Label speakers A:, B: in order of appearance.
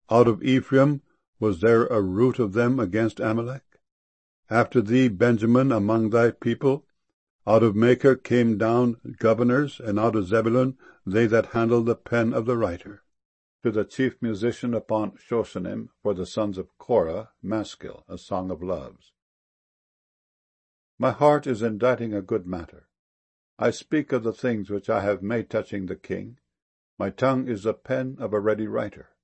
A: Out of Ephraim was there a root of them against Amalek? After thee, Benjamin, among thy people, out of Machir came down governors, and out of Zebulun they that handle the pen of the writer. To the chief musician upon Shoshanim, for the sons of Korah, Maskil, a song of loves. My heart is inditing a good matter. I speak of the things which I have made touching the king. My tongue is the pen of a ready writer.